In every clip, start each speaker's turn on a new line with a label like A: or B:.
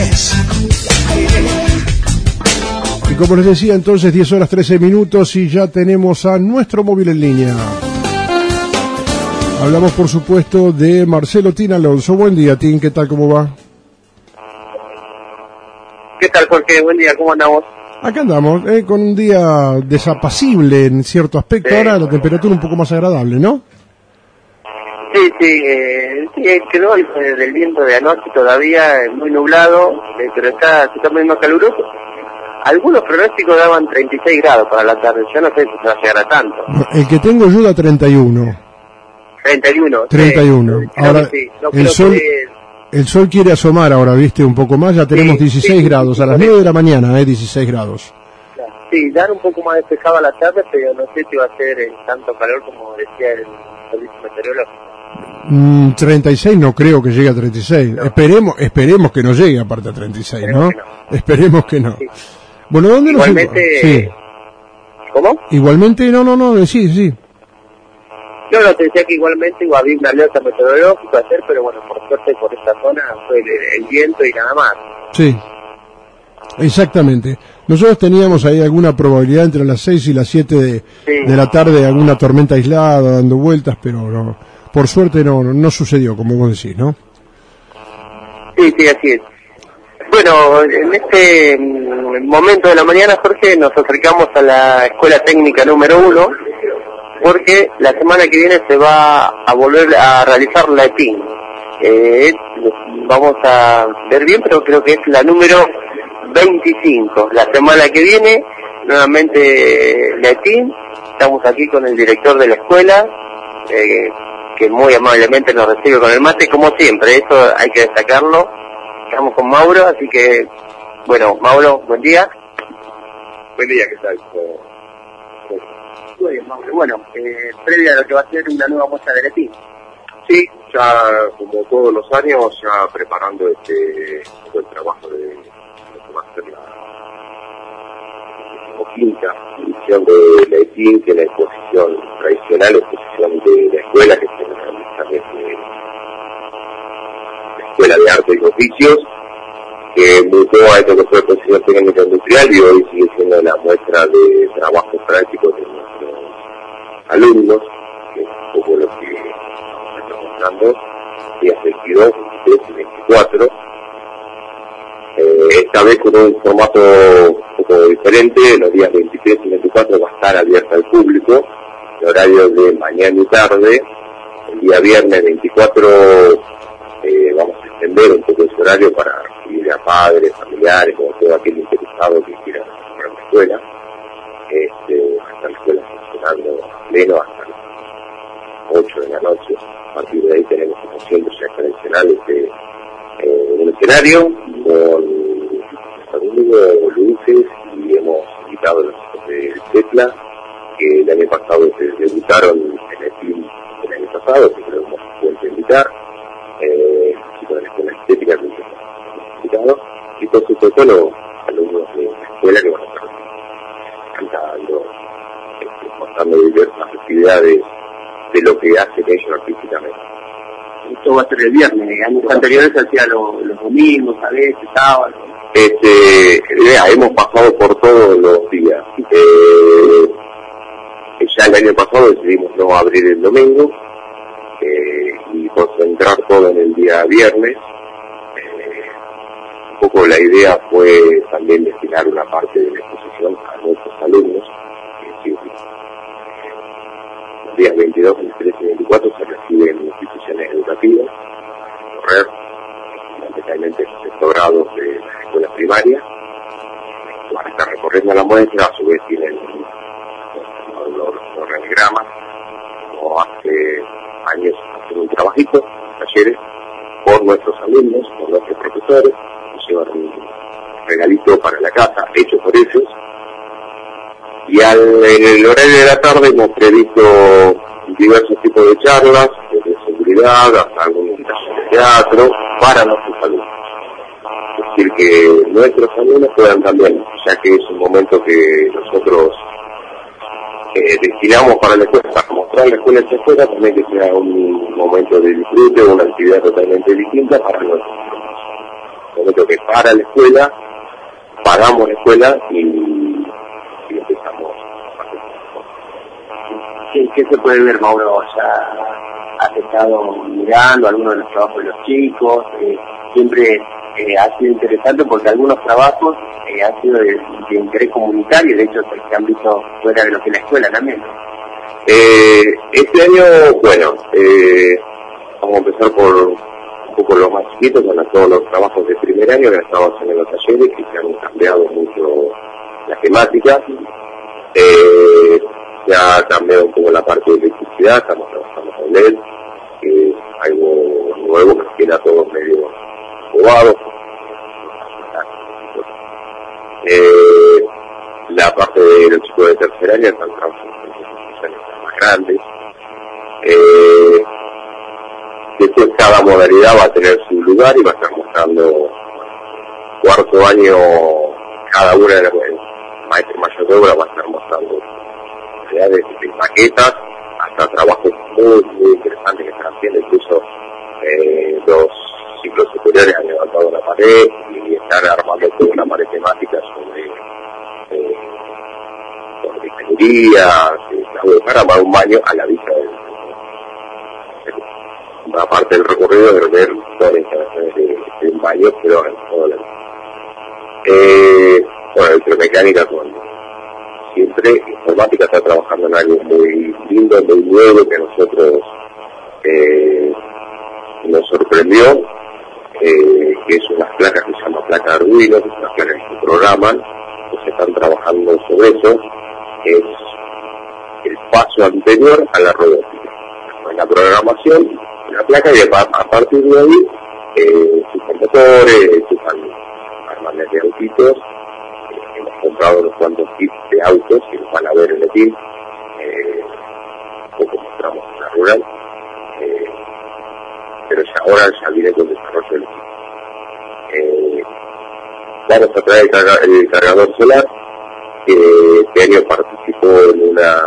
A: Y como les decía entonces, 10 horas 13 minutos y ya tenemos a nuestro móvil en línea. Hablamos por supuesto de Marcelo Tin Alonso. Buen día, Tin, ¿qué tal, cómo va?
B: ¿Qué tal, Jorge? Buen día, ¿cómo andamos?
A: Acá andamos, con un día desapacible en cierto aspecto, sí. Ahora la temperatura un poco más agradable, ¿no?
B: Sí, quedó del viento de anoche todavía, muy nublado, pero se está poniendo caluroso. Algunos pronósticos daban 36 grados para la tarde, yo no sé si se va a llegar a tanto.
A: El que tengo yo da 31. 31. Sí, ahora, sí. El sol quiere asomar ahora, ¿viste? Un poco más, ya tenemos 16 grados, a las 9 de la mañana, 16 grados.
B: Sí, dar un poco más despejado a la tarde, pero no sé si va a ser tanto calor como decía el servicio meteorológico.
A: 36 no creo que llegue a 36. No. Esperemos que no llegue aparte a 36, ¿no? Esperemos que no. Sí. Bueno, ¿dónde
B: igualmente,
A: sí.
B: ¿Cómo?
A: Igualmente, no, sí.
B: No, te decía que igualmente había una alerta meteorológica ayer, pero bueno, por suerte por esta zona fue el viento y nada más.
A: Sí, exactamente. Nosotros teníamos ahí alguna probabilidad entre las 6 y las 7 de la tarde, alguna tormenta aislada dando vueltas, pero no, por suerte no sucedió, como vos decís, ¿no?
B: Sí, así es. Bueno, en este momento de la mañana, Jorge, nos acercamos a la Escuela Técnica número 1, porque la semana que viene se va a volver a realizar la ETIN. Vamos a ver bien, pero creo que es la número 25. La semana que viene, nuevamente la ETIN. Estamos aquí con el director de la escuela, que muy amablemente nos recibe con el mate, como siempre, eso hay que destacarlo. Estamos con Mauro, así que, bueno, Mauro, buen día.
C: Buen día, ¿qué tal?
B: Bueno, previa a lo que va a ser una nueva muestra de ETIN.
C: Sí, ya como todos los años, ya preparando el trabajo de lo que va a ser la quinta edición de la ETIN, que es la exposición tradicional, exposición de la escuela, que se realiza desde la Escuela de Arte y Oficios, que mutó a esto que fue exposición técnica industrial y hoy sigue siendo la muestra de trabajos prácticos de nuestros alumnos, que es un poco lo que estamos mostrando, días 22, 23 y 24. Esta vez con un formato un poco diferente, los días 23 y 24 va a estar abierta al público, en horario de mañana y tarde. El día viernes 24 vamos a extender un poco ese horario para recibir a padres, familiares, como todo aquel interesado que quiera ir a la escuela. Hasta la escuela funcionando a pleno hasta las 8 de la noche. A partir de ahí tenemos como siempre ya tradicionales un escenario con sonido, luces, y hemos invitado a los chicos de Tesla, que el año pasado se debutaron en el film del año pasado, que creo que hemos vuelto a invitar, los chicos de la escuela estética que hemos invitado, y por supuesto los alumnos de la escuela que van a estar cantando, mostrando diversas actividades de lo que hacen ellos artísticamente.
B: Esto va a ser el viernes, años anteriores se hacía los domingos, a veces, sábados.
C: Hemos pasado por todos los días. Ya el año pasado decidimos no abrir el domingo y concentrar todo en el día viernes. Un poco la idea fue también destinar una parte de la exposición a nuestros alumnos. Los días 22, 23 y 24 se reciben en instituciones educativas, correr fundamentalmente los sectorados de las escuelas primarias. Van a estar recorriendo la muestra, a su vez tienen los organigramas, como hace años hacen un trabajito, talleres, por nuestros alumnos, por nuestros profesores, nos llevan un regalito para la casa, hecho por ellos. Y en el horario de la tarde hemos previsto diversos tipos de charlas, desde seguridad hasta algunos talleres de teatro, para nuestros alumnos. Es decir, que nuestros alumnos puedan también, ya que es un momento que nosotros destinamos para la escuela, para mostrar la escuela hacia afuera, también que sea un momento de disfrute, una actividad totalmente distinta para nuestros alumnos. momento que para la escuela, pagamos la escuela y empezamos a hacer cosas.
B: ¿Qué se puede ver, Mauro? Ya has estado mirando algunos de los trabajos de los chicos, siempre ha sido interesante porque algunos trabajos han sido de interés comunitario, de hecho se han visto fuera de lo que es la escuela también.
C: Este año, bueno, vamos a empezar por un poco los más chiquitos, con todos los trabajos de primer año que estamos haciendo en los talleres, que se han cambiado mucho las temáticas. Se ha cambiado un poco la parte de electricidad, estamos trabajando con LED, que es algo nuevo, que nos queda todos medio jugados. La parte de los chicos de tercer año están trabajando con instituciones más grandes. Después cada modalidad va a tener su lugar y va a estar mostrando cuarto año, cada una de las maestros mayor de obra va a estar mostrando desde maquetas hasta trabajos muy interesantes que están haciendo, incluso los ciclos superiores han levantado la pared y están armando toda una pared temática sobre ingeniería, para armar un baño a la vista del aparte del recorrido de ver todas las instalaciones de un baño, pero en toda la bueno, electromecánica siempre, informática está trabajando en algo muy lindo, muy nuevo, que a nosotros nos sorprendió, que es unas placas que se llaman placas Arduino, que son unas placas que se programan, que se están trabajando sobre eso, es el paso anterior a la robótica. En la programación, la placa, y a partir de ahí, sus motores, sus armas de autitos, hemos comprado unos cuantos kits de autos que los van a ver en el team, un poco mostramos en la rural, pero ya ahora ya viene con desarrollo del equipo. Vamos a traer el cargador solar, que este año participó en una,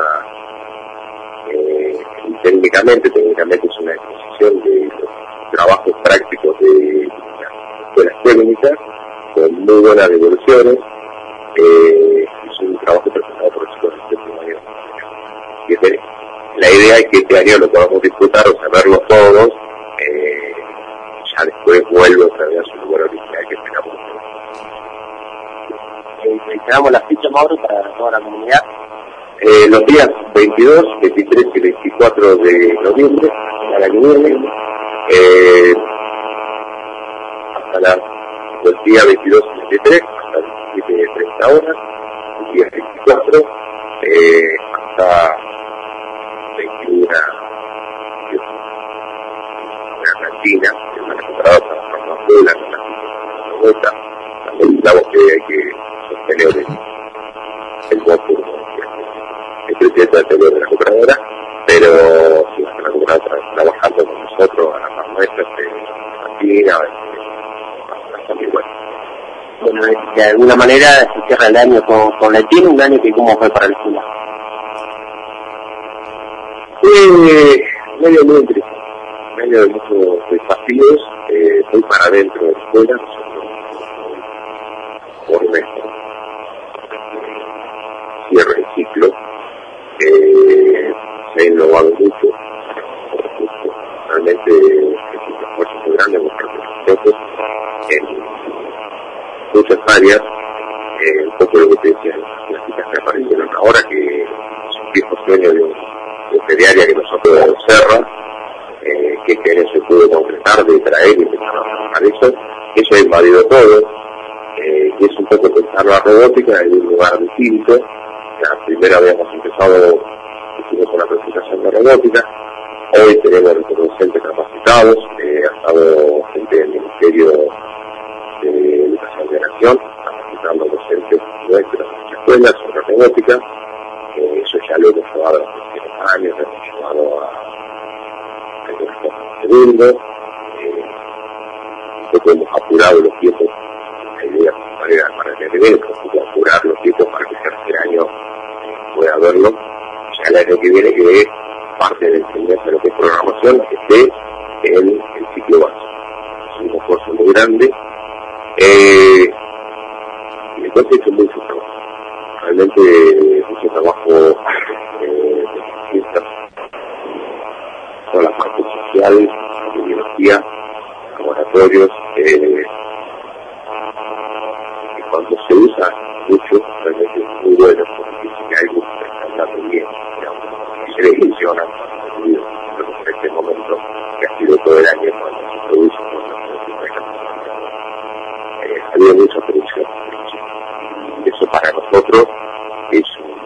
C: técnicamente es una exposición de los trabajos prácticos de las escuelas técnicas, con muy buenas devoluciones. Es un trabajo presentado por los chicos del séptimo año. La idea es que este año lo podamos disfrutar, o sea, verlo todos, ya después vuelve otra vez a su lugar original que tengamos.
B: Esperamos la ficha, Mauro, para toda la comunidad.
C: Los días 22, 23 y 24 de noviembre, a la que viene, hasta los días 22 y 23, hasta las 17:30 horas, los días 24, hasta 21, una cantina, que una compradora trabajando afuera, con la vuelta, también digamos que hay que sostener el voto. El presidente anterior de la compradora, pero si la compradora trabajando con nosotros a las nuestras cantina, también bueno.
B: Bueno, de alguna manera se cierra el año con la TIN, un año que cómo fue para la escuela.
C: Medio muy interesante, medio de muchos desafíos, muy para adentro de la escuela, por un mes, cierre el ciclo. Se ha innovado mucho, realmente es un esfuerzo muy grande por parte de nosotros en muchas áreas, un poco lo que te decía, las citas que aparecieron ahora, que es un viejo sueño de un feriaria que nosotros cerra, que este año se pudo concretar, de traer y empezar a trabajar eso ha invadido todo, y es un poco pensar la robótica en un lugar distinto. La primera habíamos empezado, hicimos una presentación de robótica, hoy tenemos nuestros docentes capacitados, ha estado gente del Ministerio de Educación de la Nación, capacitando docentes nuestras en las escuelas sobre robótica, eso ya lo hemos llevado a los próximos años, lo hemos llevado a segundo, un poco hemos apurado los tiempos, la idea para que debemos apurar los tiempos para que el tercer año pueda verlo, ya el año que viene, que es parte de la enseñanza de lo que es programación, que esté en el ciclo básico. Es un esfuerzo muy grande, Me parece que es muy fructuoso. Realmente mucho trabajo de toda la parte social, de biología, laboratorios, y cuando se usa mucho, realmente es muy bueno, porque si algo está andando bien, digamos, y se le funciona, en este momento, que ha sido todo el año cuando se produce, ha habido mucha producción. Eso para nosotros es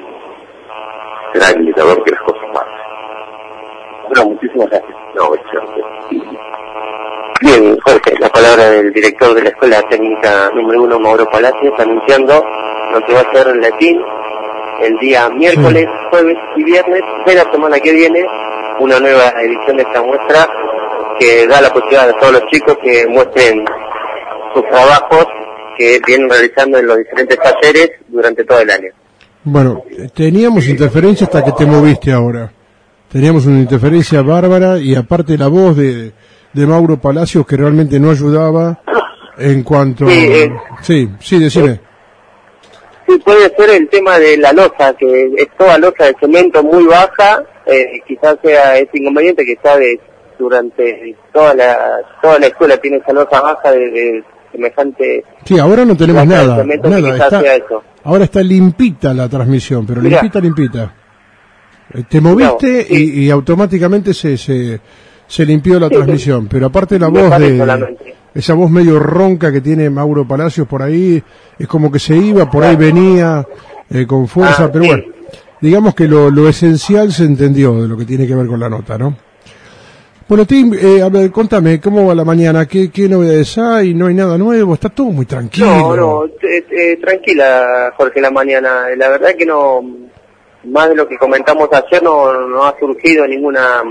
C: un gran indicador que las cosas pasan. Bueno, muchísimas gracias. No, excelente.
B: Bien, Jorge, la palabra del director de la Escuela Técnica número 1, Mauro Palacios, anunciando lo que va a ser el latín el día miércoles, jueves y viernes de la semana que viene, una nueva edición de esta muestra que da la posibilidad a todos los chicos que muestren sus trabajos que vienen realizando en los diferentes talleres durante todo el año.
A: Bueno, teníamos interferencia hasta que te moviste ahora. Teníamos una interferencia bárbara y aparte la voz de Mauro Palacios que realmente no ayudaba en cuanto... Sí, decime.
B: Sí, puede ser el tema de la losa, que es toda losa de cemento muy baja, quizás sea ese inconveniente que sabe durante toda la escuela tiene esa losa baja de semejante...
A: Sí, ahora no tenemos nada, ahora está limpita la transmisión, pero mirá, limpita. Te moviste y automáticamente se limpió la transmisión, pero aparte la voz esa voz medio ronca que tiene Mauro Palacios por ahí, es como que se iba, por ahí venía con fuerza, pero bueno, digamos que lo esencial se entendió de lo que tiene que ver con la nota, ¿no? Bueno, Tim, a ver, contame, ¿cómo va la mañana? ¿Qué novedades hay? ¿No hay nada nuevo? ¿Está todo muy tranquilo?
B: No, tranquila, Jorge, la mañana. La verdad que no, más de lo que comentamos ayer, no ha surgido ninguna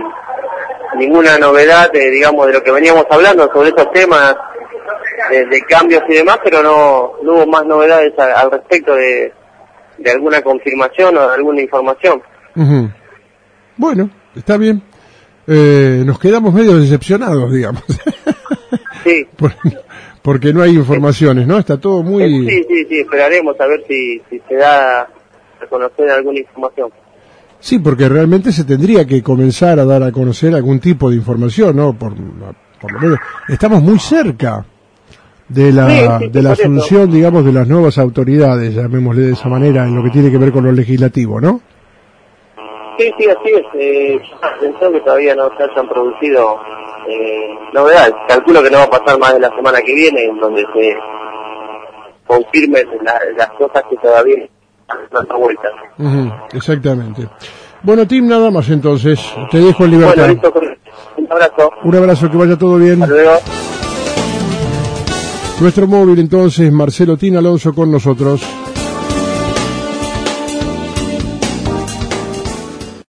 B: novedad, digamos, de lo que veníamos hablando sobre esos temas de cambios y demás, pero no hubo más novedades al respecto de alguna confirmación o de alguna información.
A: Uh-huh. Bueno, está bien. Nos quedamos medio decepcionados, digamos.
B: Sí.
A: Porque no hay informaciones, ¿no? Está todo muy...
B: Sí, esperaremos a ver si se da a conocer alguna información.
A: Sí, porque realmente se tendría que comenzar a dar a conocer algún tipo de información, ¿no? Por lo menos estamos muy cerca de la asunción, digamos, de las nuevas autoridades, llamémosle de esa manera, en lo que tiene que ver con lo legislativo, ¿no?
B: Sí, así es. Pensó que todavía no se hayan producido novedades. Calculo que no va a pasar más de la semana que viene, en donde se confirmen las cosas que todavía no dan vueltas.
A: Exactamente. Bueno, Tim, nada más entonces. Te dejo en libertad.
B: Bueno, listo, un abrazo.
A: Un abrazo, que vaya todo bien.
B: Hasta luego.
A: Nuestro móvil entonces, Marcelo Tin Alonso con nosotros.